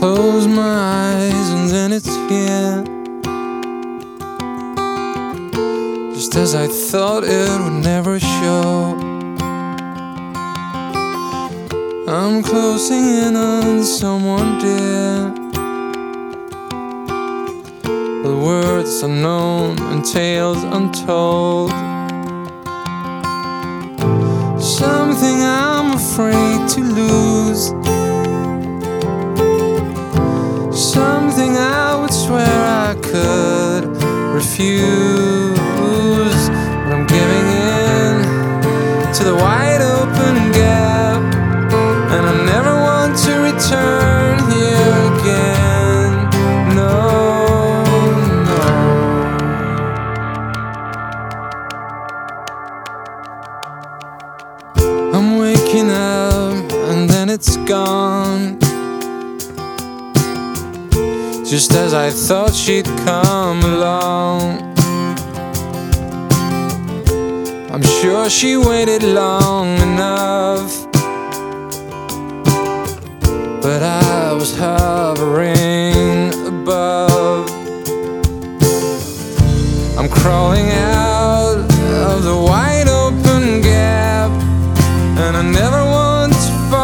close my eyes and then it's here, just as I thought it would never show. I'm closing in on someone dear, with words unknown and tales untold. Something I'm afraid to lose, something I would swear I could refuse. But I'm giving in to the wide open gap, and I never want to return here again. No, no. I'm waking up and then it's gone, just as I thought she'd come along. I'm sure she waited long enough, but I was hovering above. I'm crawling out of the wide open gap, and I never want to